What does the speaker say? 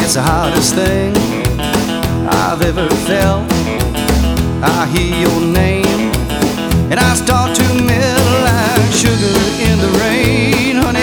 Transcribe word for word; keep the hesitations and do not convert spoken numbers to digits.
It's the hardest thing I've ever felt. I hear your name and I start to melt like sugar